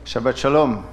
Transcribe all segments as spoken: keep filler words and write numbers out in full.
Shabbat Shalom.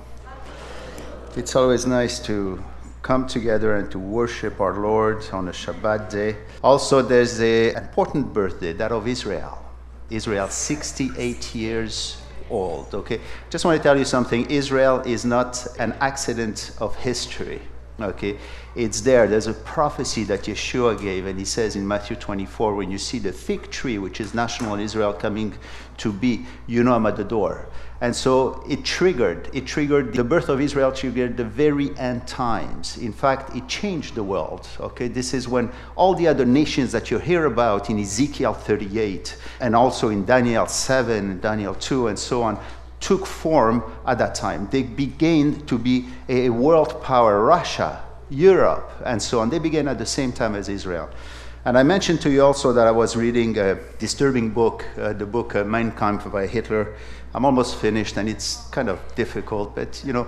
It's always nice to come together and to worship our Lord on a Shabbat day. Also, there's an important birthday, that of Israel. Israel, sixty-eight years old, okay? Just want to tell you something. Israel is not an accident of history, okay? It's there. There's a prophecy that Yeshua gave, and he says in Matthew twenty-four, when you see the fig tree, which is national Israel, coming to be, you know I'm at the door. And so it triggered, it triggered, the birth of Israel triggered the very end times. In fact, it changed the world, okay? This is when all the other nations that you hear about in Ezekiel thirty-eight, and also in Daniel seven, Daniel two, and so on, took form at that time. They began to be a world power, Russia, Europe, and so on. They began at the same time as Israel. And I mentioned to you also that I was reading a disturbing book, uh, the book uh, Mein Kampf by Hitler. I'm almost finished, and it's kind of difficult, but you know,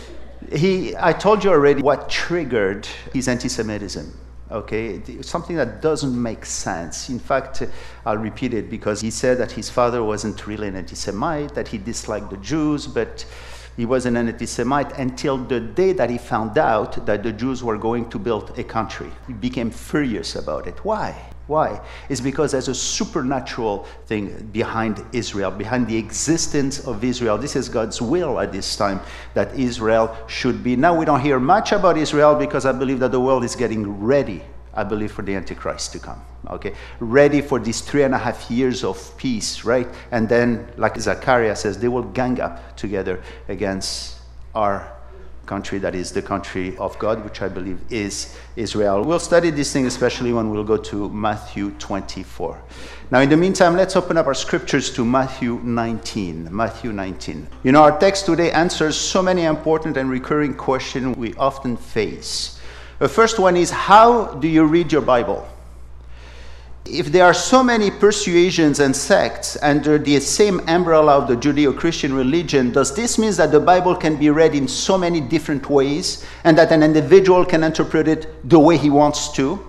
he. I told you already what triggered his anti-Semitism. Okay, something that doesn't make sense. In fact, I'll repeat it because he said that his father wasn't really an anti-Semite, that he disliked the Jews, but he was an anti-Semite until the day that he found out that the Jews were going to build a country. He became furious about it. Why? Why? It's because there's a supernatural thing behind Israel, behind the existence of Israel. This is God's will at this time, that Israel should be. Now we don't hear much about Israel because I believe that the world is getting ready, I believe, for the Antichrist to come. Okay, ready for these three and a half years of peace, right? And then, like Zechariah says, they will gang up together against our country, that is the country of God, which I believe is Israel. We'll study this thing, especially when we'll go to Matthew twenty-four. Now, in the meantime, let's open up our scriptures to Matthew nineteen. Matthew nineteen. You know, our text today answers so many important and recurring questions we often face. The first one is, how do you read your Bible? If there are so many persuasions and sects under the same umbrella of the Judeo-Christian religion, does this mean that the Bible can be read in so many different ways and that an individual can interpret it the way he wants to?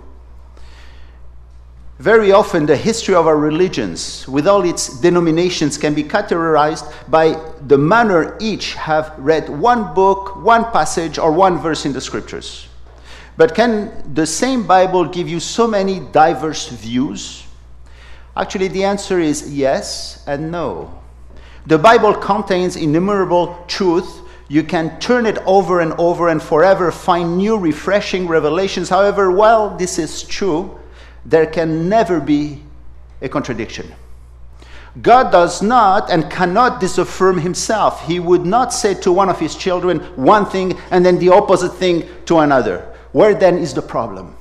Very often, the history of our religions, with all its denominations, can be categorized by the manner each have read one book, one passage, or one verse in the scriptures. But can the same Bible give you so many diverse views? Actually, the answer is yes and no. The Bible contains innumerable truth. You can turn it over and over and forever find new, refreshing revelations. However, while this is true, there can never be a contradiction. God does not and cannot disaffirm himself. He would not say to one of his children one thing and then the opposite thing to another. Where then is the problem?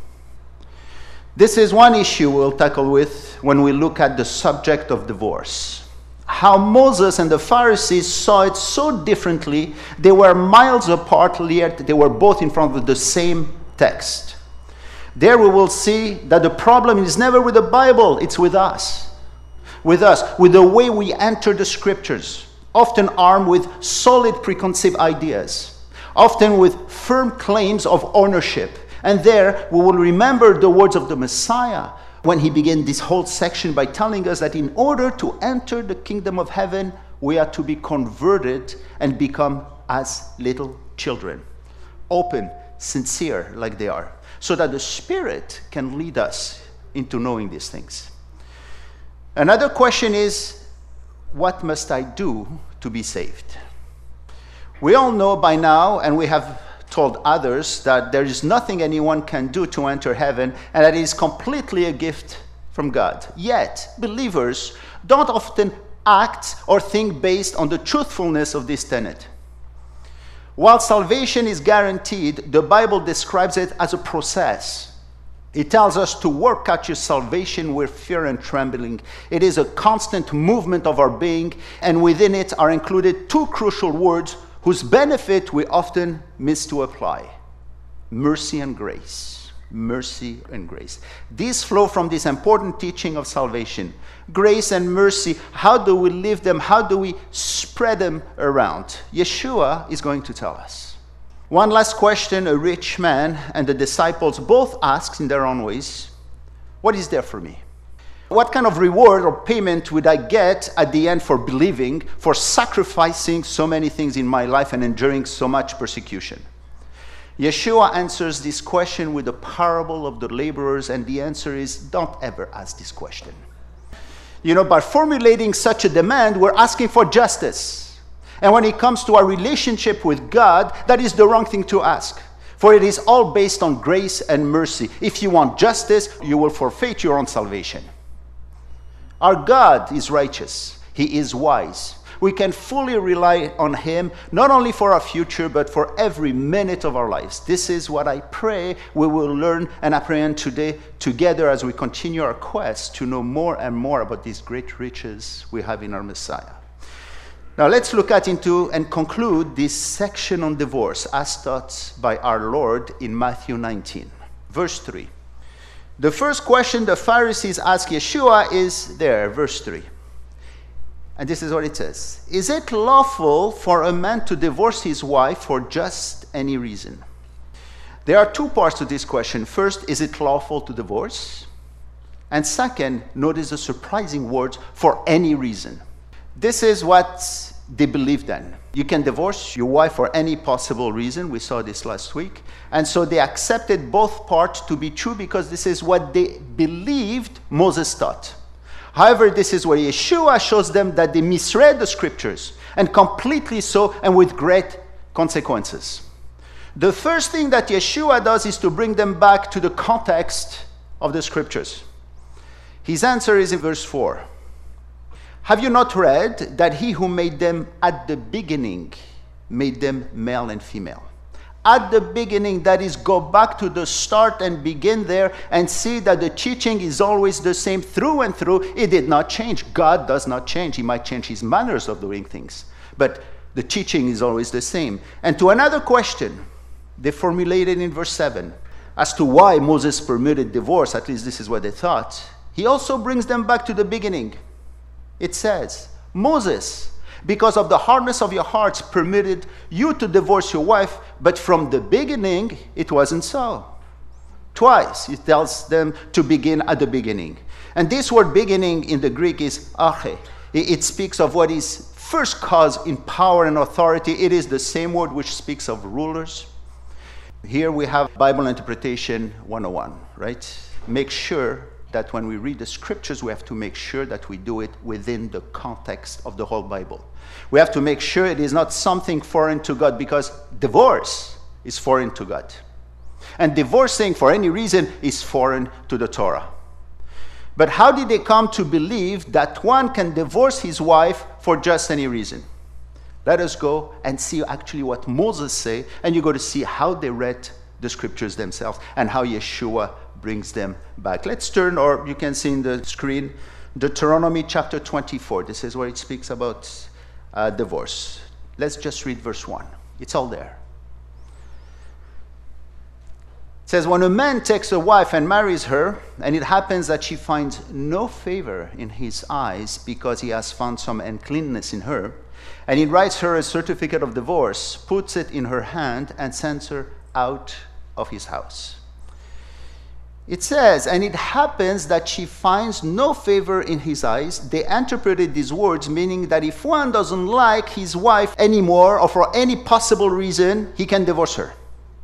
This is one issue we'll tackle with when we look at the subject of divorce. How Moses and the Pharisees saw it so differently. They were miles apart, yet they were both in front of the same text. There we will see that the problem is never with the Bible, it's with us. With us, with the way we enter the scriptures, often armed with solid preconceived ideas, often with firm claims of ownership. And there we will remember the words of the Messiah when he began this whole section by telling us that in order to enter the kingdom of heaven, we are to be converted and become as little children. Open, sincere like they are, so that the Spirit can lead us into knowing these things. Another question is, what must I do to be saved? We all know by now, and we have told others, that there is nothing anyone can do to enter heaven, and that it is completely a gift from God. Yet, believers don't often act or think based on the truthfulness of this tenet. While salvation is guaranteed, the Bible describes it as a process. It tells us to work out your salvation with fear and trembling. It is a constant movement of our being, and within it are included two crucial words whose benefit we often miss to apply: mercy and grace. Mercy and grace. These flow from this important teaching of salvation. Grace and mercy, how do we live them? How do we spread them around? Yeshua is going to tell us. One last question a rich man and the disciples both asked in their own ways: what is there for me? What kind of reward or payment would I get at the end for believing, for sacrificing so many things in my life and enduring so much persecution? Yeshua answers this question with the parable of the laborers, and the answer is, don't ever ask this question. You know, by formulating such a demand, we're asking for justice. And when it comes to our relationship with God, that is the wrong thing to ask. For it is all based on grace and mercy. If you want justice, you will forfeit your own salvation. Our God is righteous. He is wise. We can fully rely on him, not only for our future, but for every minute of our lives. This is what I pray we will learn and apprehend today together as we continue our quest to know more and more about these great riches we have in our Messiah. Now let's look at into and conclude this section on divorce as taught by our Lord in Matthew nineteen, verse three. The first question the Pharisees ask Yeshua is there, verse three. And this is what it says. Is it lawful for a man to divorce his wife for just any reason? There are two parts to this question. First, is it lawful to divorce? And second, notice the surprising words, for any reason. This is what they believed then. You can divorce your wife for any possible reason. We saw this last week. And so they accepted both parts to be true because this is what they believed Moses taught. However, this is where Yeshua shows them that they misread the scriptures, and completely so, and with great consequences. The first thing that Yeshua does is to bring them back to the context of the scriptures. His answer is in verse four. Have you not read that he who made them at the beginning made them male and female? At the beginning, that is, go back to the start and begin there and see that the teaching is always the same through and through. It did not change. God does not change. He might change his manners of doing things, but the teaching is always the same. And to another question, they formulated in verse seven, as to why Moses permitted divorce, at least this is what they thought. He also brings them back to the beginning. It says, Moses, because of the hardness of your hearts, permitted you to divorce your wife, but from the beginning, it wasn't so. Twice, it tells them to begin at the beginning. And this word beginning in the Greek is arche. It speaks of what is first cause in power and authority. It is the same word which speaks of rulers. Here we have Bible Interpretation one oh one, right? Make sure that when we read the scriptures, we have to make sure that we do it within the context of the whole Bible. We have to make sure it is not something foreign to God, because divorce is foreign to God. And divorcing for any reason is foreign to the Torah. But how did they come to believe that one can divorce his wife for just any reason? Let us go and see actually what Moses said, and you go to see how they read the scriptures themselves and how Yeshua brings them back. Let's turn, or you can see in the screen, Deuteronomy chapter twenty-four. This is where it speaks about uh, divorce. Let's just read verse one. It's all there. It says, when a man takes a wife and marries her, and it happens that she finds no favor in his eyes because he has found some uncleanness in her, and he writes her a certificate of divorce, puts it in her hand, and sends her out of his house. It says, and it happens that she finds no favor in his eyes. They interpreted these words meaning that if one doesn't like his wife anymore, or for any possible reason, he can divorce her.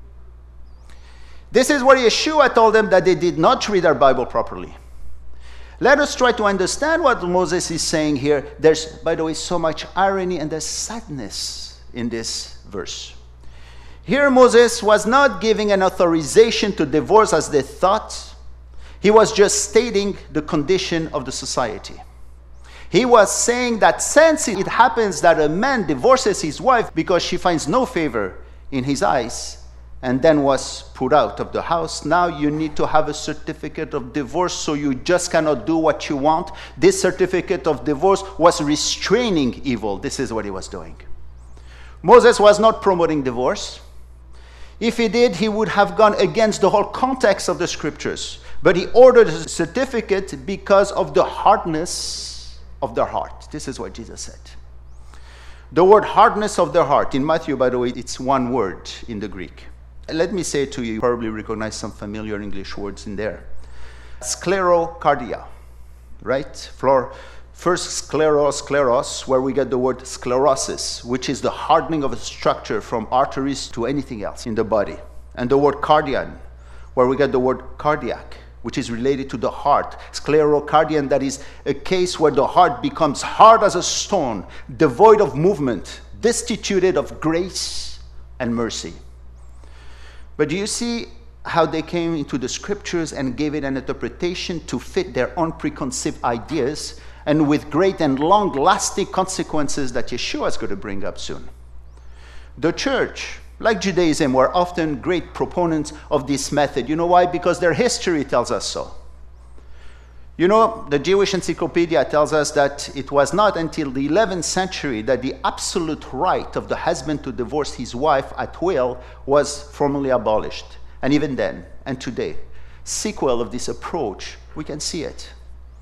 This is where Yeshua told them that they did not read our Bible properly. Let us try to understand what Moses is saying here. There's, by the way, so much irony and there's sadness in this verse. Here Moses was not giving an authorization to divorce as they thought. He was just stating the condition of the society. He was saying that since it happens that a man divorces his wife because she finds no favor in his eyes and then was put out of the house, now you need to have a certificate of divorce, so you just cannot do what you want. This certificate of divorce was restraining evil. This is what he was doing. Moses was not promoting divorce. If he did, he would have gone against the whole context of the scriptures. But he ordered a certificate because of the hardness of their heart. This is what Jesus said. The word hardness of their heart, in Matthew, by the way, it's one word in the Greek. Let me say it to you, you probably recognize some familiar English words in there. Sclerocardia. right? Flor, first scleros, scleros, where we get the word sclerosis, which is the hardening of a structure from arteries to anything else in the body. And the word cardian, where we get the word cardiac, which is related to the heart. Sclerocardian, that is a case where the heart becomes hard as a stone, devoid of movement, destituted of grace and mercy. But do you see how they came into the scriptures and gave it an interpretation to fit their own preconceived ideas, and with great and long-lasting consequences that Yeshua is going to bring up soon? The church, like Judaism, were often great proponents of this method. You know why? Because their history tells us so. You know, the Jewish Encyclopedia tells us that it was not until the eleventh century that the absolute right of the husband to divorce his wife at will was formally abolished. And even then, and today, sequel of this approach, we can see it.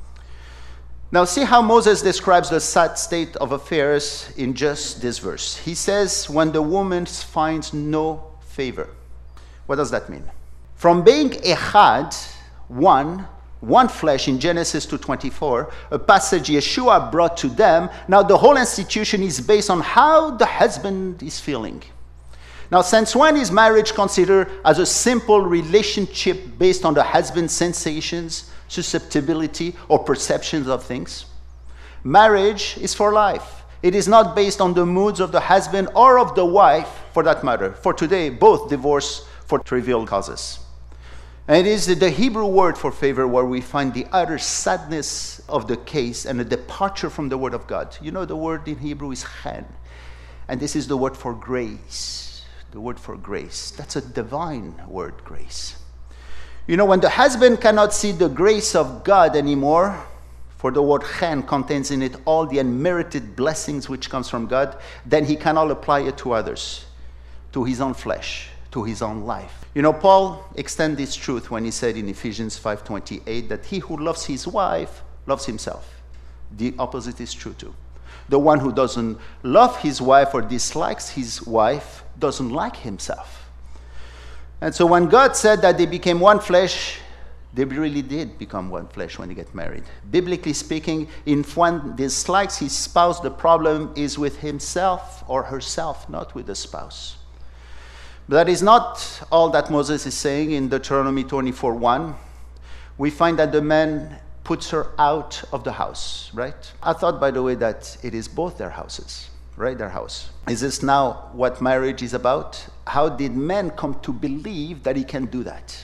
Now see how Moses describes the sad state of affairs in just this verse. He says, when the woman finds no favor. What does that mean? From being echad, one, one flesh in Genesis two twenty-four, a passage Yeshua brought to them, now the whole institution is based on how the husband is feeling. Now, since when is marriage considered as a simple relationship based on the husband's sensations, susceptibility, or perceptions of things? Marriage is for life. It is not based on the moods of the husband or of the wife, for that matter. For today, both divorce for trivial causes. And it is the Hebrew word for favor where we find the utter sadness of the case and a departure from the word of God. You know, the word in Hebrew is chen, and this is the word for grace. The word for grace. That's a divine word, grace. You know, when the husband cannot see the grace of God anymore, for the word chen contains in it all the unmerited blessings which comes from God, then he cannot apply it to others, to his own flesh, to his own life. You know, Paul extended this truth when he said in Ephesians five twenty-eight that he who loves his wife loves himself. The opposite is true too. The one who doesn't love his wife or dislikes his wife doesn't like himself. And so when God said that they became one flesh, they really did become one flesh when they get married. Biblically speaking, if one dislikes his spouse, the problem is with himself or herself, not with the spouse. But that is not all that Moses is saying in Deuteronomy twenty-four one. We find that the man puts her out of the house, right? I thought, by the way, that it is both their houses, right? Their house. Is this now what marriage is about? How did men come to believe that he can do that?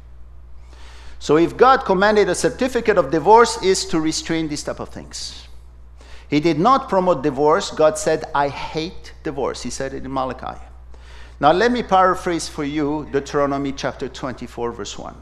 So if God commanded a certificate of divorce, is to restrain these type of things. He did not promote divorce. God said, I hate divorce. He said it in Malachi. Now let me paraphrase for you Deuteronomy chapter twenty-four, verse one.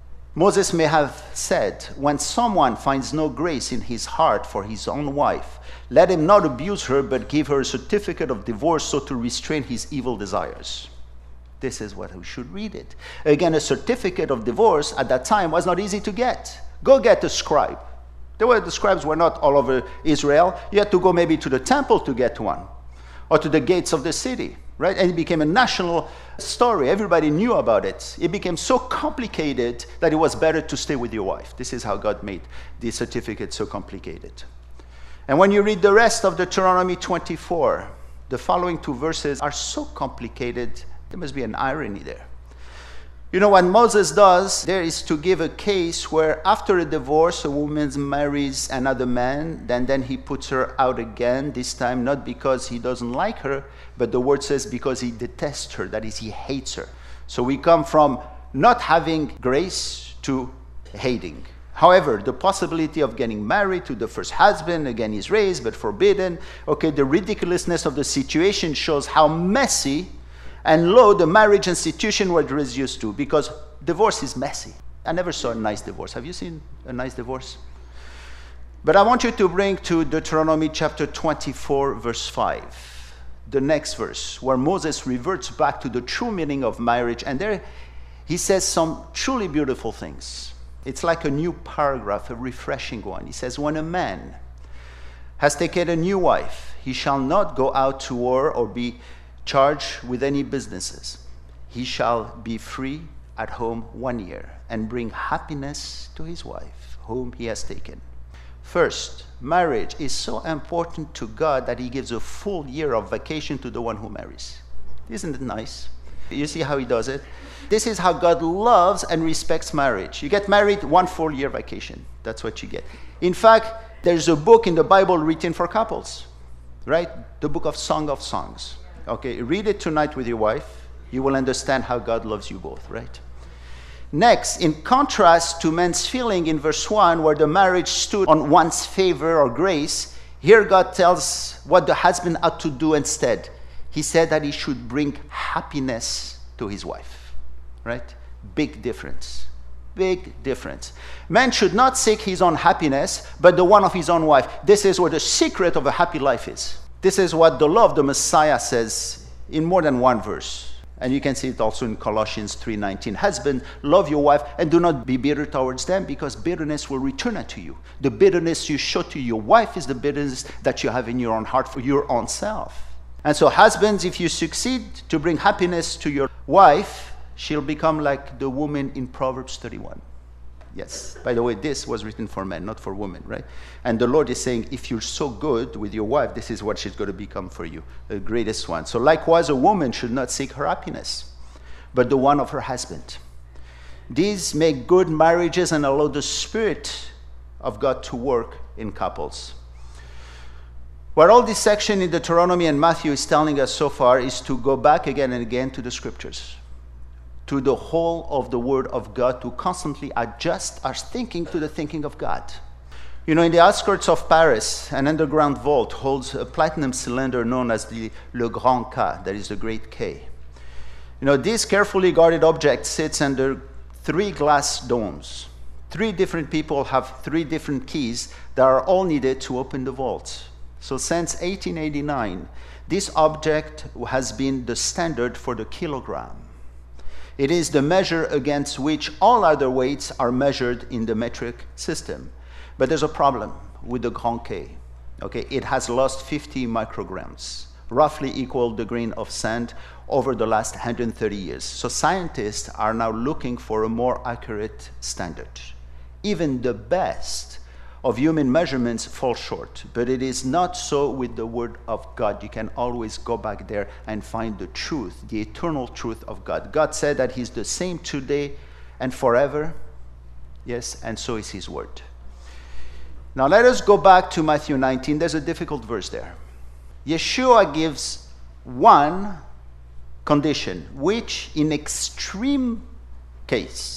Moses may have said, when someone finds no grace in his heart for his own wife, let him not abuse her, but give her a certificate of divorce so to restrain his evil desires. This is what we should read it. Again, a certificate of divorce at that time was not easy to get. Go get a scribe. The way the scribes were not all over Israel. You had to go maybe to the temple to get one, or to the gates of the city, right? And it became a national story. Everybody knew about it. It became so complicated that it was better to stay with your wife. This is how God made the certificate so complicated. And when you read the rest of Deuteronomy twenty-four, the following two verses are so complicated, there must be an irony there. You know, what Moses does there is to give a case where after a divorce, a woman marries another man, and then he puts her out again, this time not because he doesn't like her, but the word says because he detests her, that is, he hates her. So we come from not having grace to hating. However, the possibility of getting married to the first husband, again, is raised but forbidden. Okay, the ridiculousness of the situation shows how messy and low the marriage institution was used to, because divorce is messy. I never saw a nice divorce. Have you seen a nice divorce? But I want you to bring to Deuteronomy chapter twenty-four, verse five, the next verse, where Moses reverts back to the true meaning of marriage, and there he says some truly beautiful things. It's like a new paragraph, a refreshing one. He says, when a man has taken a new wife, he shall not go out to war or be charged with any businesses. He shall be free at home one year and bring happiness to his wife, whom he has taken. First, marriage is so important to God that he gives a full year of vacation to the one who marries. Isn't it nice? You see how he does it? This is how God loves and respects marriage. You get married, one full year vacation. That's what you get. In fact, there's a book in the Bible written for couples, right? The book of Song of Songs. Okay, read it tonight with your wife. You will understand how God loves you both, right? Next, in contrast to man's feeling in verse one, where the marriage stood on one's favor or grace, here God tells what the husband ought to do instead. He said that he should bring happiness to his wife, right? Big difference. Big difference. Man should not seek his own happiness, but the one of his own wife. This is where the secret of a happy life is. This is what the law of the Messiah says in more than one verse. And you can see it also in Colossians three nineteen. Husband, love your wife and do not be bitter towards them, because bitterness will return unto you. The bitterness you show to your wife is the bitterness that you have in your own heart for your own self. And so husbands, if you succeed to bring happiness to your wife, she'll become like the woman in Proverbs thirty-one. Yes. By the way, this was written for men, not for women, right? And the Lord is saying, if you're so good with your wife, this is what she's going to become for you, the greatest one. So likewise, a woman should not seek her happiness, but the one of her husband. These make good marriages and allow the Spirit of God to work in couples. What all this section in Deuteronomy and Matthew is telling us so far is to go back again and again to the Scriptures, to the whole of the Word of God, to constantly adjust our thinking to the thinking of God. You know, in the outskirts of Paris, an underground vault holds a platinum cylinder known as the Le Grand K, that is the Great K. You know, this carefully guarded object sits under three glass domes. Three different people have three different keys that are all needed to open the vault. So since eighteen eighty-nine, this object has been the standard for the kilogram. It is the measure against which all other weights are measured in the metric system. But there's a problem with the Grand K. Okay, it has lost fifty micrograms, roughly equal the grain of sand, over the last one hundred thirty years. So scientists are now looking for a more accurate standard. Even the best of human measurements fall short, but it is not so with the Word of God. You can always go back there and find the truth, the eternal truth of God. God said that He's the same today and forever. Yes, and so is His Word. Now let us go back to Matthew nineteen. There's a difficult verse there. Yeshua gives one condition, which in extreme case,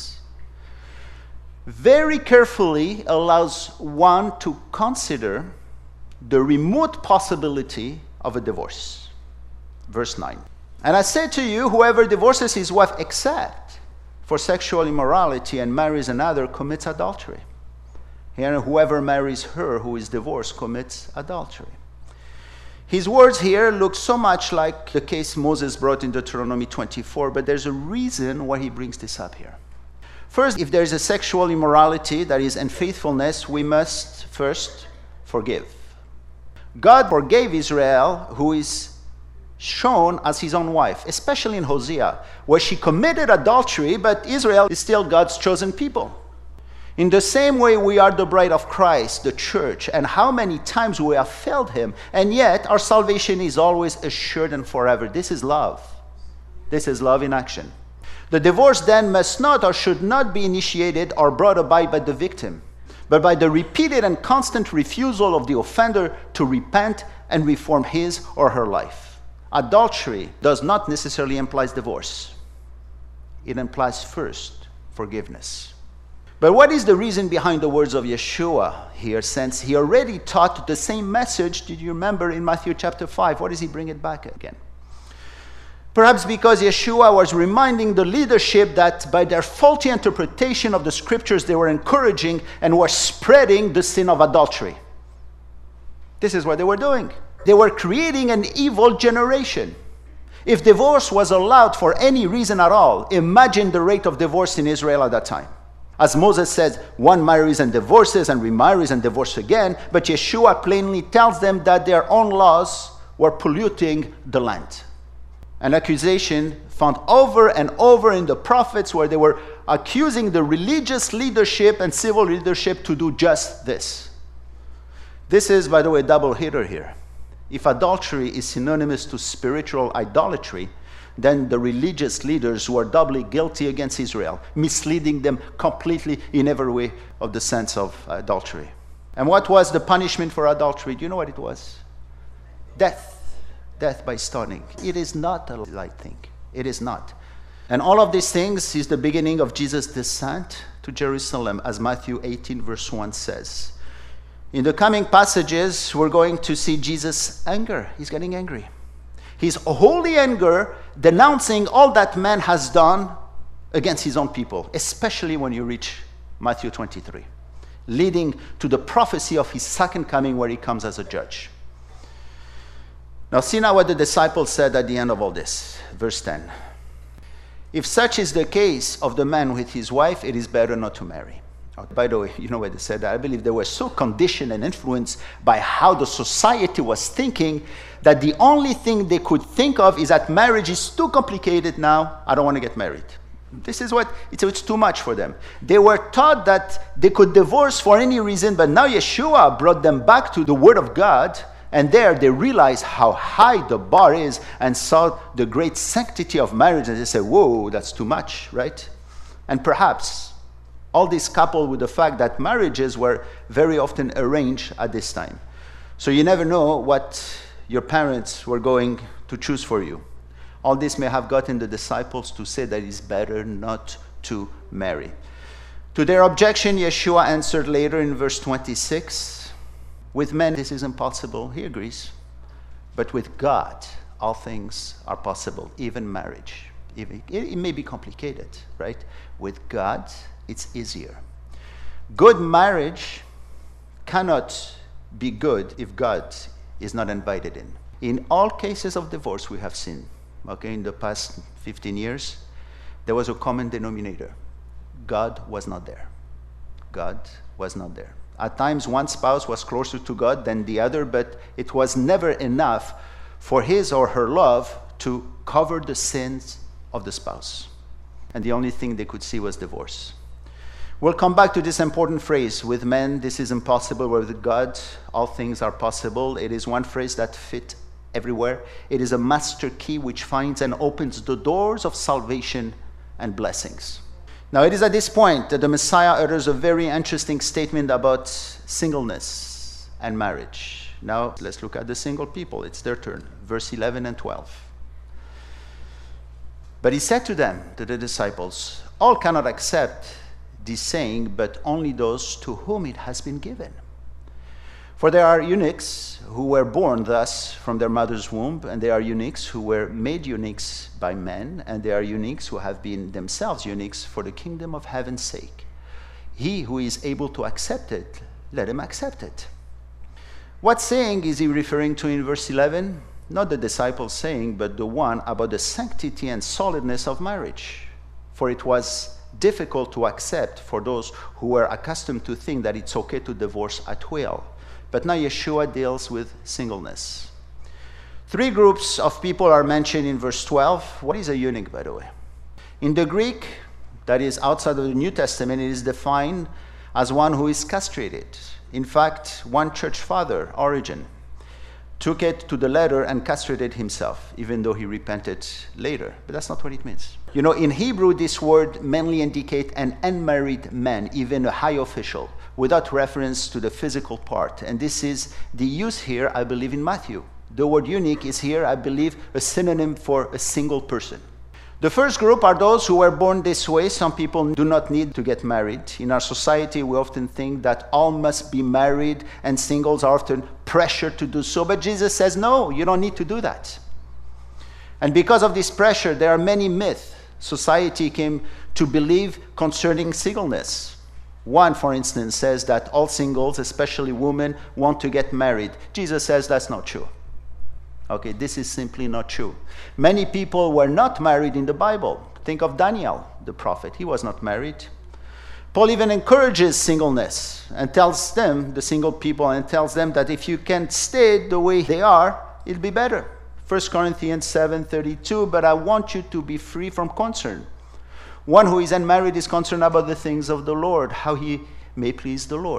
very carefully allows one to consider the remote possibility of a divorce. Verse nine. And I say to you, whoever divorces his wife except for sexual immorality and marries another commits adultery. And whoever marries her who is divorced commits adultery. His words here look so much like the case Moses brought in Deuteronomy twenty-four, but there's a reason why he brings this up here. First, if there is a sexual immorality, that is unfaithfulness, we must first forgive. God forgave Israel, who is shown as his own wife, especially in Hosea, where she committed adultery, but Israel is still God's chosen people. In the same way, we are the bride of Christ, the church, and how many times we have failed him, and yet our salvation is always assured and forever. This is love. This is love in action. The divorce then must not or should not be initiated or brought about by the victim, but by the repeated and constant refusal of the offender to repent and reform his or her life. Adultery does not necessarily imply divorce. It implies first forgiveness. But what is the reason behind the words of Yeshua here, since he already taught the same message? Did you remember in Matthew chapter five? Why does he bring it back again? Perhaps because Yeshua was reminding the leadership that by their faulty interpretation of the scriptures, they were encouraging and were spreading the sin of adultery. This is what they were doing. They were creating an evil generation. If divorce was allowed for any reason at all, imagine the rate of divorce in Israel at that time. As Moses says, one marries and divorces and remarries and divorces again, but Yeshua plainly tells them that their own laws were polluting the land. An accusation found over and over in the prophets, where they were accusing the religious leadership and civil leadership to do just this. This is, by the way, a double hitter here. If adultery is synonymous to spiritual idolatry, then the religious leaders were doubly guilty against Israel, misleading them completely in every way of the sense of adultery. And what was the punishment for adultery? Do you know what it was? Death. Death by stoning. It is not a light thing. It is not. And all of these things is the beginning of Jesus' descent to Jerusalem, as Matthew eighteen verse one says. In the coming passages, we're going to see Jesus' anger. He's getting angry. His holy anger denouncing all that man has done against his own people, especially when you reach Matthew twenty-three, leading to the prophecy of his second coming where he comes as a judge. Now see now what the disciples said at the end of all this. Verse ten. If such is the case of the man with his wife, it is better not to marry. Oh, by the way, you know why they said that? I believe they were so conditioned and influenced by how the society was thinking that the only thing they could think of is that marriage is too complicated now. I don't want to get married. This is what, it's, it's too much for them. They were taught that they could divorce for any reason, but now Yeshua brought them back to the Word of God, and there they realized how high the bar is and saw the great sanctity of marriage, and they said, whoa, that's too much, right? And perhaps all this coupled with the fact that marriages were very often arranged at this time. So you never know what your parents were going to choose for you. All this may have gotten the disciples to say that it's better not to marry. To their objection, Yeshua answered later in verse twenty-six, with men this is impossible, he agrees, but with God all things are possible, even marriage. Even, it, it may be complicated, right? With God, it's easier. Good marriage cannot be good if God is not invited in. In all cases of divorce we have seen, okay, in the past fifteen years, there was a common denominator. God was not there. God was not there. At times one spouse was closer to God than the other, but it was never enough for his or her love to cover the sins of the spouse. And the only thing they could see was divorce. We'll come back to this important phrase, with men this is impossible, but with God all things are possible. It is one phrase that fits everywhere. It is a master key which finds and opens the doors of salvation and blessings. Now it is at this point that the Messiah utters a very interesting statement about singleness and marriage. Now let's look at the single people. It's their turn. Verse eleven and twelve. But he said to them, to the disciples, all cannot accept this saying, but only those to whom it has been given. For there are eunuchs who were born thus from their mother's womb, and there are eunuchs who were made eunuchs by men, and there are eunuchs who have been themselves eunuchs for the kingdom of heaven's sake. He who is able to accept it, let him accept it. What saying is he referring to in verse eleven? Not the disciples' saying, but the one about the sanctity and solidness of marriage. For it was difficult to accept for those who were accustomed to think that it's okay to divorce at will. But now Yeshua deals with singleness. Three groups of people are mentioned in verse twelve. What is a eunuch, by the way? In the Greek, that is outside of the New Testament, it is defined as one who is castrated. In fact, one church father, Origen, took it to the letter and castrated himself, even though he repented later. But that's not what it means. You know, in Hebrew, this word mainly indicates an unmarried man, even a high official, without reference to the physical part. And this is the use here, I believe, in Matthew. The word eunuch is here, I believe, a synonym for a single person. The first group are those who were born this way. Some people do not need to get married. In our society, we often think that all must be married, and singles are often pressured to do so. But Jesus says, no, you don't need to do that. And because of this pressure, there are many myths society came to believe concerning singleness. One, for instance, says that all singles, especially women, want to get married. Jesus says that's not true. Okay, this is simply not true. Many people were not married in the Bible. Think of Daniel, the prophet. He was not married. Paul even encourages singleness and tells them, the single people, and tells them that if you can stay the way they are, it'll be better. First Corinthians seven thirty-two, but I want you to be free from concern. One who is unmarried is concerned about the things of the Lord, how he may please the Lord.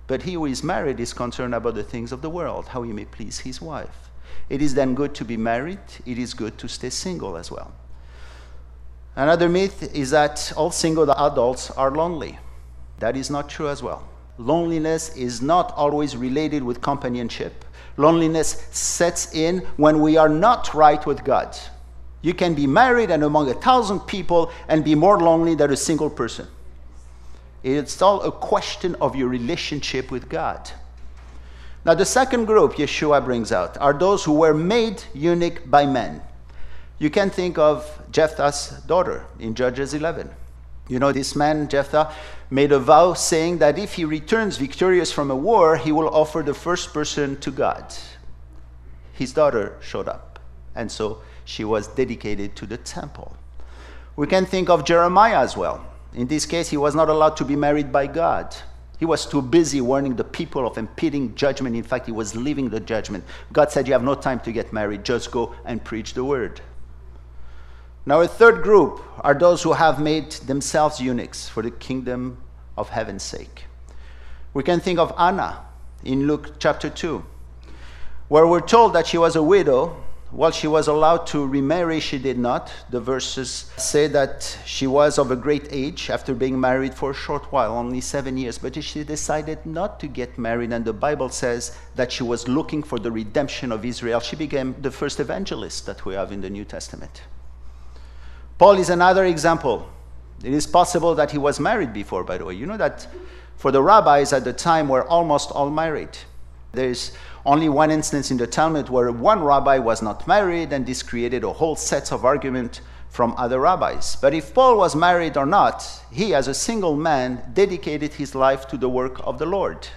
But he who is married is concerned about the things of the world, how he may please his wife. It is then good to be married. It is good to stay single as well. Another myth is that all single adults are lonely. That is not true as well. Loneliness is not always related with companionship. Loneliness sets in when we are not right with God. You can be married and among a thousand people and be more lonely than a single person. It's all a question of your relationship with God. Now, the second group Yeshua brings out are those who were made eunuch by men. You can think of Jephthah's daughter in Judges eleven. You know, this man, Jephthah, made a vow saying that if he returns victorious from a war, he will offer the first person to God. His daughter showed up, and so she was dedicated to the temple. We can think of Jeremiah as well. In this case, he was not allowed to be married by God. He was too busy warning the people of impending judgment. In fact, he was leaving the judgment. God said, you have no time to get married. Just go and preach the word. Now, a third group are those who have made themselves eunuchs for the kingdom of heaven's sake. We can think of Anna in Luke chapter two, where we're told that she was a widow. While she was allowed to remarry, she did not. The verses say that she was of a great age after being married for a short while, only seven years. But she decided not to get married, and the Bible says that she was looking for the redemption of Israel. She became the first evangelist that we have in the New Testament. Paul is another example. It is possible that he was married before, by the way. You know that for the rabbis at the time were almost all married. There is only one instance in the Talmud where one rabbi was not married, and this created a whole set of argument from other rabbis. But if Paul was married or not, he as a single man dedicated his life to the work of the Lord.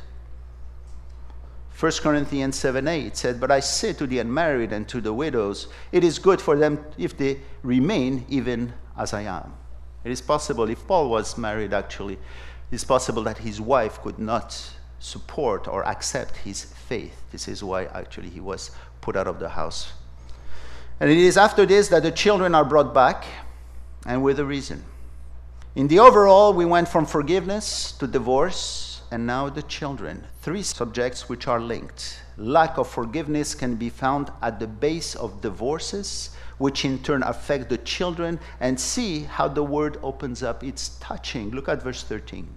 First Corinthians seven eight said, but I say to the unmarried and to the widows, it is good for them if they remain even as I am. It is possible, if Paul was married actually, it is possible that his wife could not support or accept his faith. This is why actually he was put out of the house. And it is after this that the children are brought back, and with a reason. In the overall, we went from forgiveness to divorce, and now the children. Three subjects which are linked. Lack of forgiveness can be found at the base of divorces, which in turn affect the children, and see how the word opens up. It's touching. Look at verse thirteen.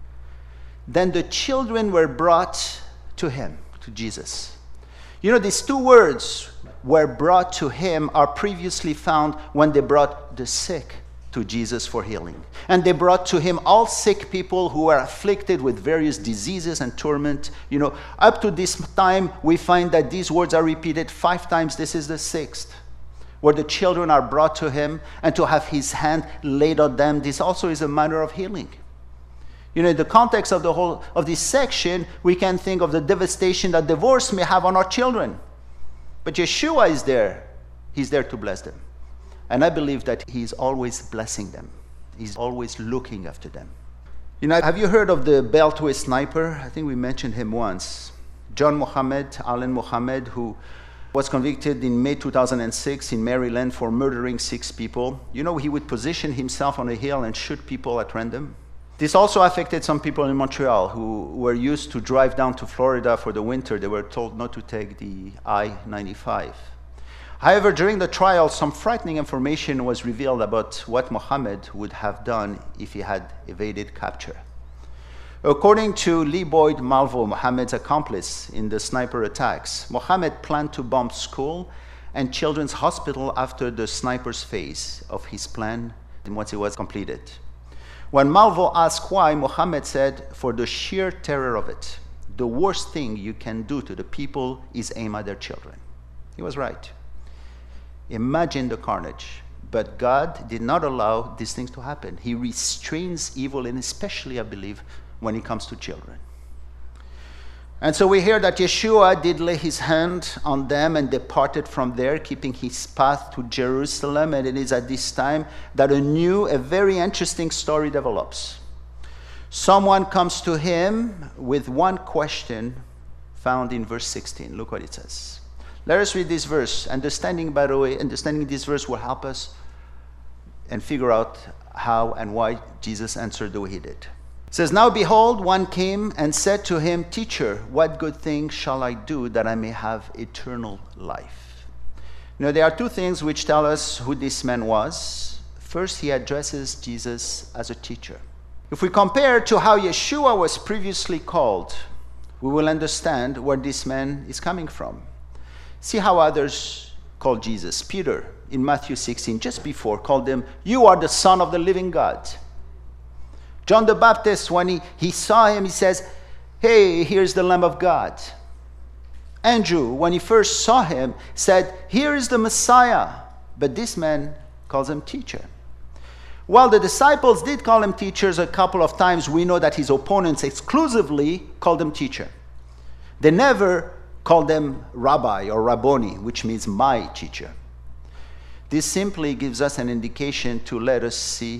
Then the children were brought to him, to Jesus. You know, these two words, were brought to him, are previously found when they brought the sick to Jesus for healing. And they brought to him all sick people who were afflicted with various diseases and torment. You know, up to this time, we find that these words are repeated five times. This is the sixth, where the children are brought to him, and to have his hand laid on them. This also is a manner of healing. You know, in the context of the whole of this section, we can think of the devastation that divorce may have on our children. But Yeshua is there. He's there to bless them. And I believe that he's always blessing them. He's always looking after them. You know, have you heard of the Beltway sniper? I think we mentioned him once. John Mohammed, Allen Mohammed, who was convicted in May two thousand six in Maryland for murdering six people. You know, he would position himself on a hill and shoot people at random. This also affected some people in Montreal who were used to drive down to Florida for the winter. They were told not to take the I ninety-five. However, during the trial, some frightening information was revealed about what Mohammed would have done if he had evaded capture. According to Lee Boyd Malvo, Mohammed's accomplice in the sniper attacks, Mohammed planned to bomb school and children's hospital after the sniper's phase of his plan and once it was completed. When Malvo asked why, Mohammed said, for the sheer terror of it, the worst thing you can do to the people is aim at their children. He was right. Imagine the carnage. But God did not allow these things to happen. He restrains evil, and especially, I believe, when it comes to children. And so we hear that Yeshua did lay his hand on them and departed from there, keeping his path to Jerusalem. And it is at this time that a new, a very interesting story develops. Someone comes to him with one question found in verse sixteen. Look what it says. Let us read this verse. Understanding, by the way, understanding this verse will help us and figure out how and why Jesus answered the way he did. It says, now behold, one came and said to him, Teacher, what good thing shall I do that I may have eternal life? You know, there are two things which tell us who this man was. First, he addresses Jesus as a teacher. If we compare to how Yeshua was previously called, we will understand where this man is coming from. See how others called Jesus. Peter, in Matthew sixteen, just before, called him, you are the Son of the living God. John the Baptist, when he, he saw him, he says, hey, here's the Lamb of God. Andrew, when he first saw him, said, here is the Messiah. But this man calls him teacher. While the disciples did call him teachers a couple of times, we know that his opponents exclusively called him teacher. They never called him rabbi or rabboni, which means my teacher. This simply gives us an indication to let us see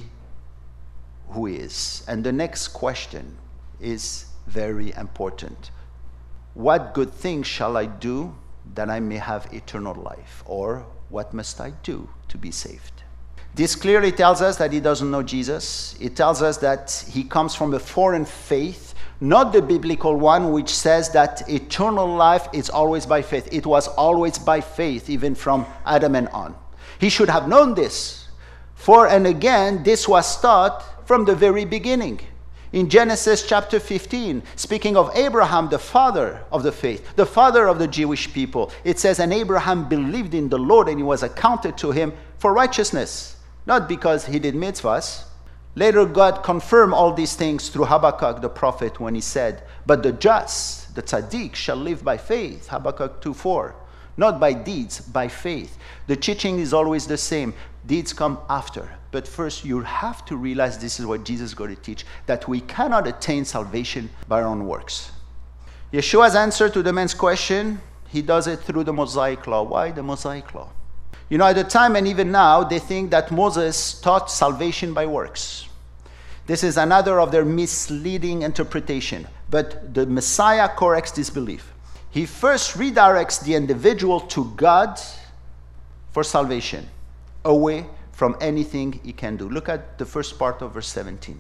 who he is. And the next question is very important. What good thing shall I do that I may have eternal life? Or what must I do to be saved? This clearly tells us that he doesn't know Jesus. It tells us that he comes from a foreign faith, not the biblical one, which says that eternal life is always by faith. It was always by faith, even from Adam and on. He should have known this. For, and again, this was taught from the very beginning. In Genesis chapter fifteen, speaking of Abraham, the father of the faith, the father of the Jewish people, it says, and Abraham believed in the Lord, and he was accounted to him for righteousness, not because he did mitzvahs. Later, God confirmed all these things through Habakkuk the prophet when he said, but the just, the tzaddik, shall live by faith, Habakkuk two four. Not by deeds, by faith. The teaching is always the same. Deeds come after. But first, you have to realize this is what Jesus is going to teach, that we cannot attain salvation by our own works. Yeshua's answer to the man's question, he does it through the Mosaic law. Why the Mosaic law? You know, at the time and even now, they think that Moses taught salvation by works. This is another of their misleading interpretation. But the Messiah corrects this belief. He first redirects the individual to God for salvation, away from anything he can do. Look at the first part of verse seventeen.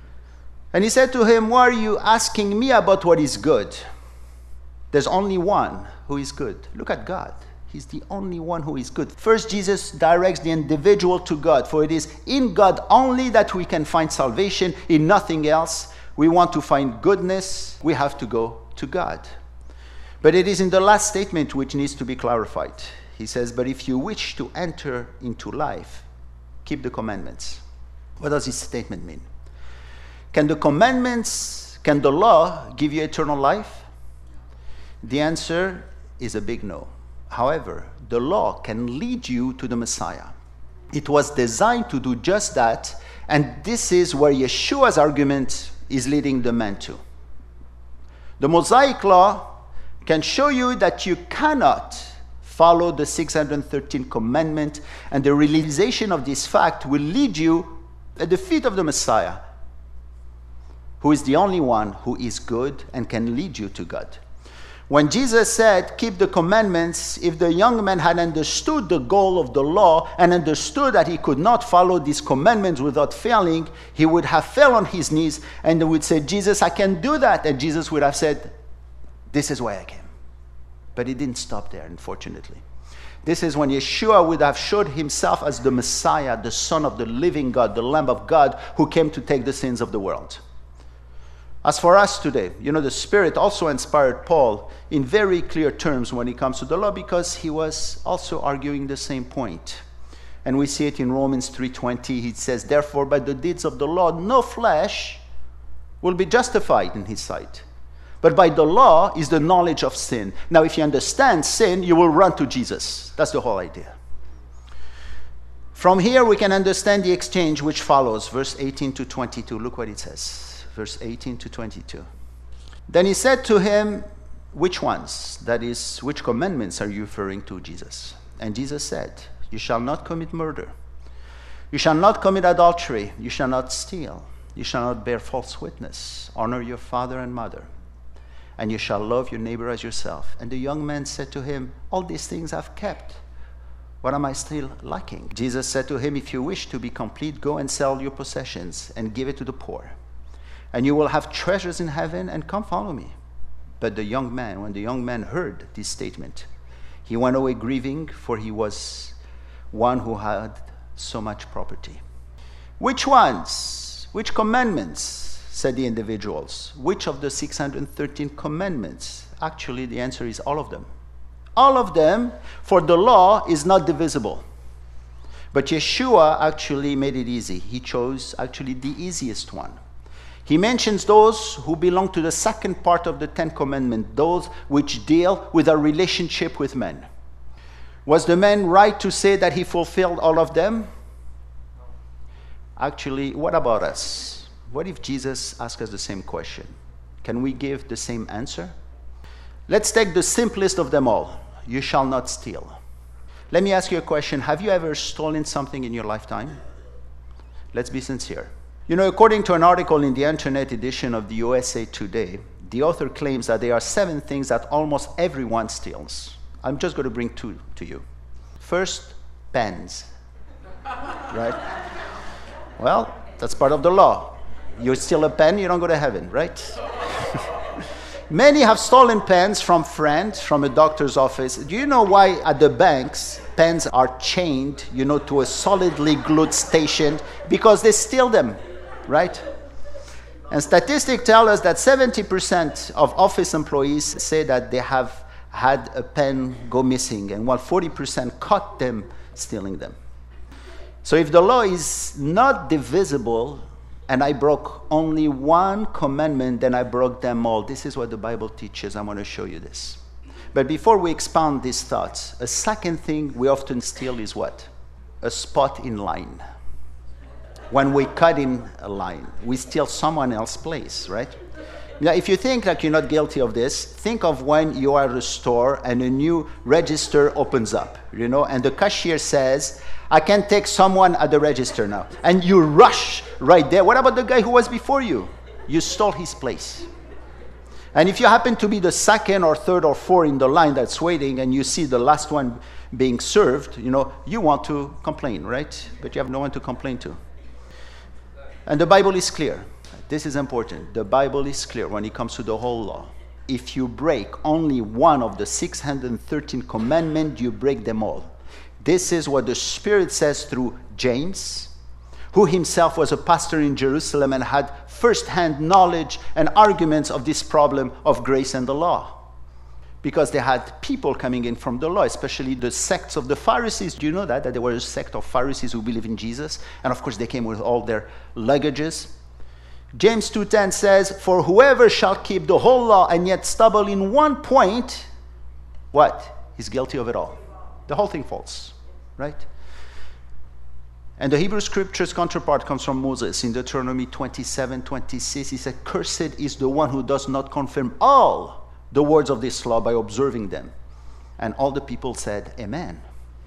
And he said to him, why are you asking me about what is good? There's only one who is good. Look at God. He's the only one who is good. First, Jesus directs the individual to God, for it is in God only that we can find salvation, in nothing else. We want to find goodness, we have to go to God. But it is in the last statement which needs to be clarified. He says, but if you wish to enter into life, keep the commandments. What does this statement mean? Can the commandments, can the law give you eternal life? The answer is a big no. However, the law can lead you to the Messiah. It was designed to do just that, and this is where Yeshua's argument is leading the man to. The Mosaic law can show you that you cannot follow the six hundred thirteenth commandment, and the realization of this fact will lead you at the feet of the Messiah, who is the only one who is good and can lead you to God. When Jesus said, keep the commandments, if the young man had understood the goal of the law and understood that he could not follow these commandments without failing, he would have fell on his knees and would say, Jesus, I can do that. And Jesus would have said, this is why I came. But he didn't stop there, unfortunately. This is when Yeshua would have showed himself as the Messiah, the Son of the living God, the Lamb of God, who came to take the sins of the world. As for us today, you know, the Spirit also inspired Paul in very clear terms when it comes to the law, because he was also arguing the same point. And we see it in Romans three twenty. He says, therefore, by the deeds of the law, no flesh will be justified in his sight. But by the law is the knowledge of sin. Now, if you understand sin, you will run to Jesus. That's the whole idea. From here, we can understand the exchange which follows, verse eighteen to twenty-two. Look what it says. Verse eighteen to twenty-two. Then he said to him, which ones? That is, which commandments are you referring to, Jesus? And Jesus said, you shall not commit murder. You shall not commit adultery. You shall not steal. You shall not bear false witness. Honor your father and mother. And you shall love your neighbor as yourself. And the young man said to him, all these things I've kept. What am I still lacking? Jesus said to him, if you wish to be complete, go and sell your possessions and give it to the poor. and you will have treasures in heaven, and come follow me. But the young man, when the young man heard this statement, he went away grieving, for he was one who had so much property. Which ones? Which commandments? Said the individuals. Which of the six hundred thirteen commandments? Actually, the answer is all of them. All of them, for the law is not divisible. But Yeshua actually made it easy. He chose actually the easiest one. He mentions those who belong to the second part of the Ten Commandments, those which deal with our relationship with men. Was the man right to say that he fulfilled all of them? Actually, what about us? What if Jesus asked us the same question? Can we give the same answer? Let's take the simplest of them all. You shall not steal. Let me ask you a question. Have you ever stolen something in your lifetime? Let's be sincere. You know, according to an article in the internet edition of the U S A Today, the author claims that there are seven things that almost everyone steals. I'm just going to bring two to you. First, pens. Right? Well, that's part of the law. You steal a pen, you don't go to heaven, right? Many have stolen pens from friends, from a doctor's office. Do you know why at the banks, pens are chained, you know, to a solidly glued station? Because they steal them, right? And statistics tell us that seventy percent of office employees say that they have had a pen go missing, and while forty percent caught them stealing them. So if the law is not divisible, and I broke only one commandment, then I broke them all. This is what the Bible teaches. I want to show you this. But before we expound these thoughts, a second thing we often steal is what? A spot in line. When we cut in a line, we steal someone else's place, right? Now, if you think like you're not guilty of this, think of when you are at a store and a new register opens up, you know, and the cashier says, I can take someone at the register now. And you rush right there. What about the guy who was before you? You stole his place. And if you happen to be the second or third or fourth in the line that's waiting and you see the last one being served, you know, you want to complain, right? But you have no one to complain to. And the Bible is clear. This is important. The Bible is clear when it comes to the whole law. If you break only one of the six hundred thirteen commandments, you break them all. This is what the Spirit says through James, who himself was a pastor in Jerusalem and had first-hand knowledge and arguments of this problem of grace and the law. Because they had people coming in from the law, especially the sects of the Pharisees. Do you know that? That there was a sect of Pharisees who believe in Jesus? And of course they came with all their luggages. James two ten says, for whoever shall keep the whole law and yet stumble in one point, what? He's guilty of it all. The whole thing falls, right? And the Hebrew Scriptures counterpart comes from Moses in Deuteronomy twenty-seven twenty-six. He said, cursed is the one who does not confirm all the words of this law by observing them. And all the people said, amen.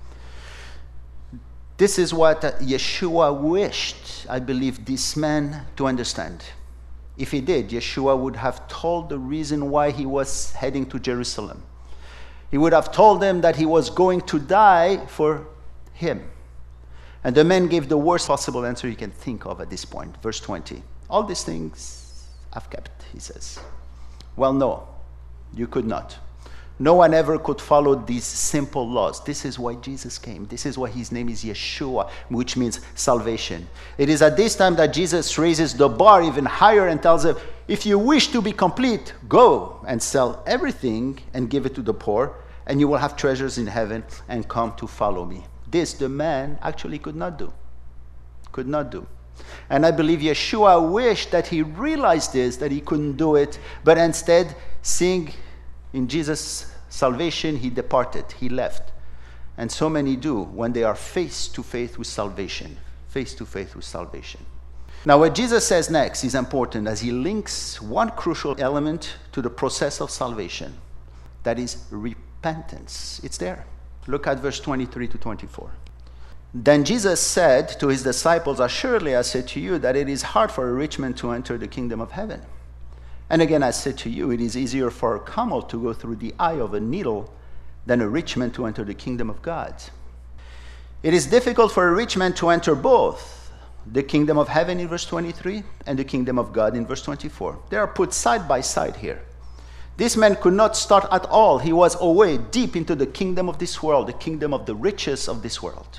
This is what Yeshua wished, I believe, this man to understand. If he did, Yeshua would have told the reason why he was heading to Jerusalem. He would have told them that he was going to die for him. And the man gave the worst possible answer you can think of at this point. Verse twenty. All these things I've kept, he says. Well, no, you could not. No one ever could follow these simple laws. This is why Jesus came. This is why his name is Yeshua, which means salvation. It is at this time that Jesus raises the bar even higher and tells them, if you wish to be complete, go and sell everything and give it to the poor, and you will have treasures in heaven, and come to follow me. This the man actually could not do. Could not do. And I believe Yeshua wished that he realized this, that he couldn't do it, but instead, seeing in Jesus' salvation, he departed, he left. And so many do when they are face to face with salvation. Face to face with salvation. Now, what Jesus says next is important as he links one crucial element to the process of salvation. That is repentance. It's there. Look at verse twenty-three to twenty-four. Then Jesus said to his disciples, assuredly I say to you that it is hard for a rich man to enter the kingdom of heaven. And again, I say to you, it is easier for a camel to go through the eye of a needle than a rich man to enter the kingdom of God. It is difficult for a rich man to enter both the kingdom of heaven in verse twenty-three and the kingdom of God in verse twenty-four. They are put side by side here. This man could not start at all. He was away deep into the kingdom of this world, the kingdom of the riches of this world.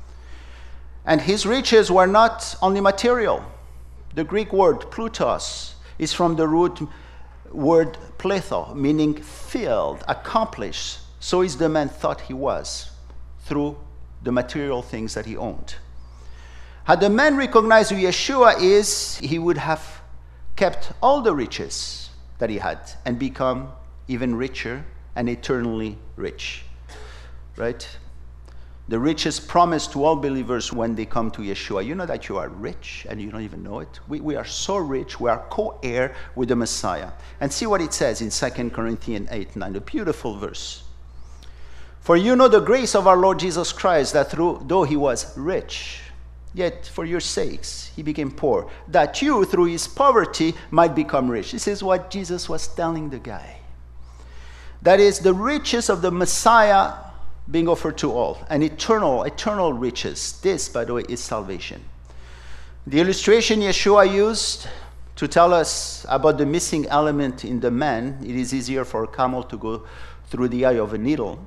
And his riches were not only material. The Greek word plutos is from the root word pletho, meaning filled, accomplished. So is the man thought he was through the material things that he owned. Had the man recognized who Yeshua is, he would have kept all the riches that he had and become even richer and eternally rich. Right? The riches promised to all believers when they come to Yeshua. You know that you are rich and you don't even know it. We, we are so rich, we are co-heir with the Messiah. And see what it says in Second Corinthians eight nine, a beautiful verse. For you know the grace of our Lord Jesus Christ, that through, though he was rich, yet for your sakes he became poor, that you through his poverty might become rich. This is what Jesus was telling the guy. That is the riches of the Messiah being offered to all, and eternal, eternal riches. This, by the way, is salvation. The illustration Yeshua used to tell us about the missing element in the man, it is easier for a camel to go through the eye of a needle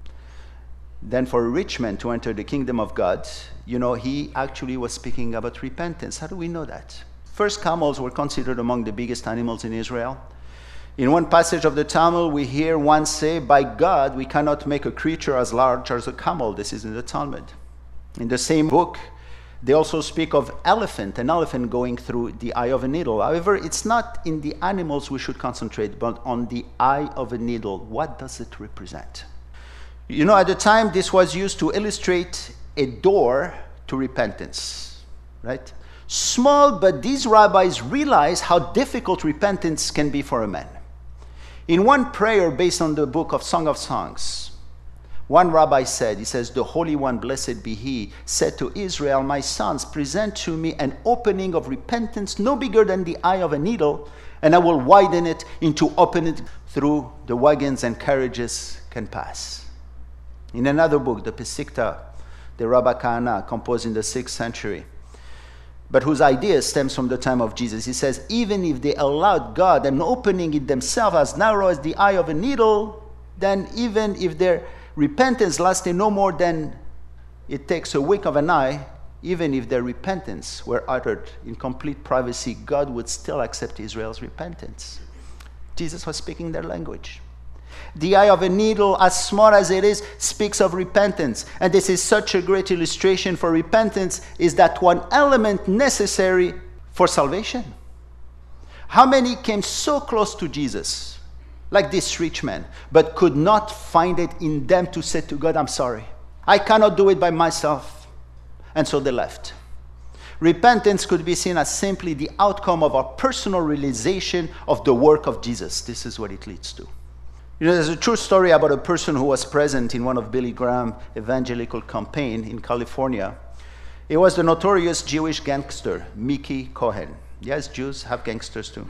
than for a rich man to enter the kingdom of God. You know, he actually was speaking about repentance. How do we know that? First, camels were considered among the biggest animals in Israel. In one passage of the Talmud, we hear one say, by God, we cannot make a creature as large as a camel. This is in the Talmud. In the same book, they also speak of elephant, an elephant going through the eye of a needle. However, it's not in the animals we should concentrate, but on the eye of a needle. What does it represent? You know, at the time, this was used to illustrate a door to repentance, right? Small, but these rabbis realized how difficult repentance can be for a man. In one prayer based on the book of Song of Songs, one rabbi said, he says, the Holy One, blessed be he, said to Israel, my sons, present to me an opening of repentance no bigger than the eye of a needle, and I will widen it into open it through the wagons and carriages can pass. In another book, the Pesikta, the Rabbi Kahana, composed in the sixth century, but whose idea stems from the time of Jesus. He says, even if they allowed God an opening in themselves as narrow as the eye of a needle, then even if their repentance lasted no more than it takes a wink of an eye, even if their repentance were uttered in complete privacy, God would still accept Israel's repentance. Jesus was speaking their language. The eye of a needle, as small as it is, speaks of repentance. And this is such a great illustration for repentance, is that one element necessary for salvation. How many came so close to Jesus, like this rich man, but could not find it in them to say to God, I'm sorry. I cannot do it by myself. And so they left. Repentance could be seen as simply the outcome of our personal realization of the work of Jesus. This is what it leads to. You know, there's a true story about a person who was present in one of Billy Graham's evangelical campaign in California. It was the notorious Jewish gangster, Mickey Cohen. Yes, Jews have gangsters too.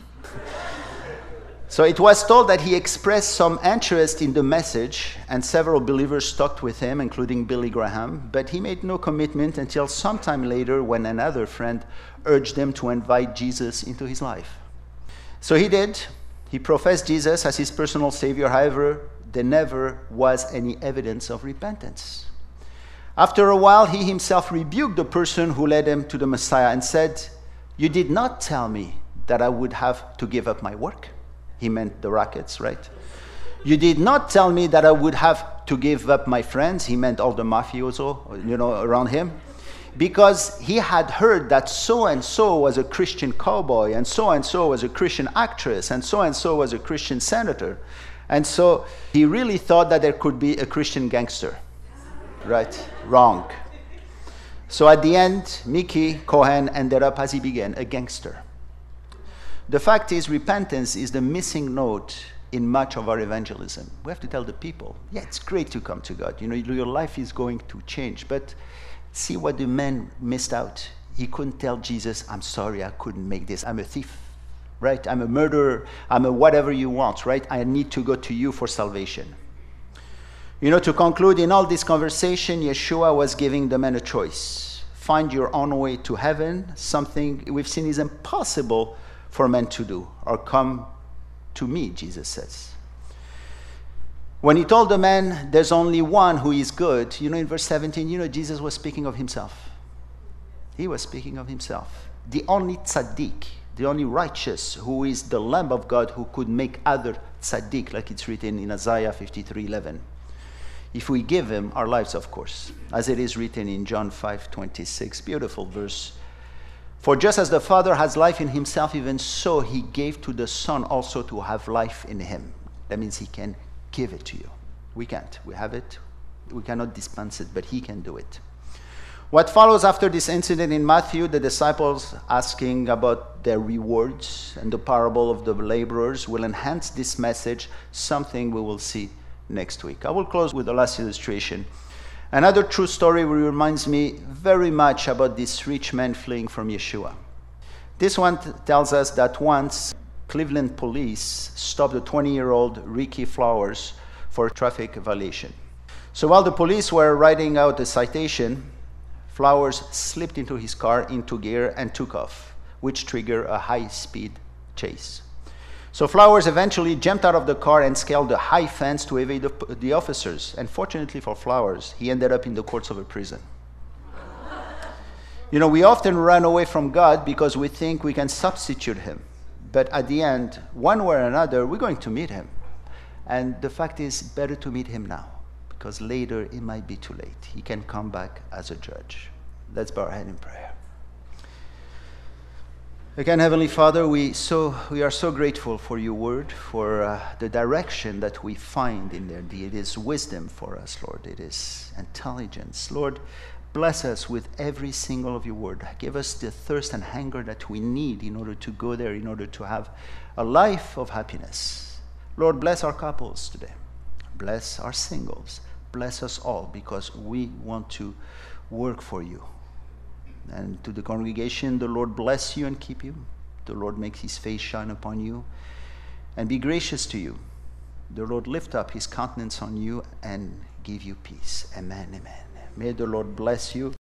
So it was told that he expressed some interest in the message, and several believers talked with him, including Billy Graham, but he made no commitment until sometime later when another friend urged him to invite Jesus into his life. So he did. He professed Jesus as his personal savior. However, there never was any evidence of repentance. After a while, he himself rebuked the person who led him to the Messiah and said, you did not tell me that I would have to give up my work. He meant the rackets, right? You did not tell me that I would have to give up my friends. He meant all the mafioso, you know, around him. Because he had heard that so-and-so was a Christian cowboy, and so-and-so was a Christian actress, and so-and-so was a Christian senator. And so he really thought that there could be a Christian gangster. Right? Wrong. So at the end, Mickey Cohen ended up, as he began, a gangster. The fact is, repentance is the missing note in much of our evangelism. We have to tell the people, yeah, it's great to come to God. You know, your life is going to change, but see what the man missed out. He couldn't tell Jesus, I'm sorry, I couldn't make this. I'm a thief, right? I'm a murderer. I'm a whatever you want, right? I need to go to you for salvation. You know, to conclude, in all this conversation, Yeshua was giving the man a choice. find your own way to heaven, something we've seen is impossible for men to do, or come to me, Jesus says. When he told the man, there's only one who is good, you know, in verse seventeen, you know, Jesus was speaking of himself. He was speaking of himself. The only tzaddik, the only righteous, who is the Lamb of God, who could make other tzaddik, like it's written in Isaiah fifty-three eleven. If we give him our lives, of course, as it is written in John five twenty-six, beautiful verse. For just as the Father has life in himself, even so he gave to the Son also to have life in him. That means he can give it to you. We can't. We have it. We cannot dispense it, but he can do it. What follows after this incident in Matthew, the disciples asking about their rewards and the parable of the laborers, will enhance this message, something we will see next week. I will close with the last illustration. Another true story reminds me very much about this rich man fleeing from Yeshua. This one t- tells us that once Cleveland police stopped a twenty-year-old Ricky Flowers for traffic violation. So while the police were writing out the citation, Flowers slipped into his car into gear and took off, which triggered a high-speed chase. So Flowers eventually jumped out of the car and scaled a high fence to evade the, the officers. And fortunately for Flowers, he ended up in the courts of a prison. You know, we often run away from God because we think we can substitute him. But at the end, one way or another, we're going to meet him. And the fact is, better to meet him now, because later it might be too late. He can come back as a judge. Let's bow our head in prayer. Again, Heavenly Father, we so we are so grateful for your word, for uh, the direction that we find in there. It is wisdom for us, Lord. It is intelligence. Lord, bless us with every single of your word. Give us the thirst and hunger that we need in order to go there, in order to have a life of happiness. Lord, bless our couples today. Bless our singles. Bless us all, because we want to work for you. And to the congregation, the Lord bless you and keep you. The Lord make his face shine upon you and be gracious to you. The Lord lift up his countenance on you and give you peace. Amen, amen. May the Lord bless you.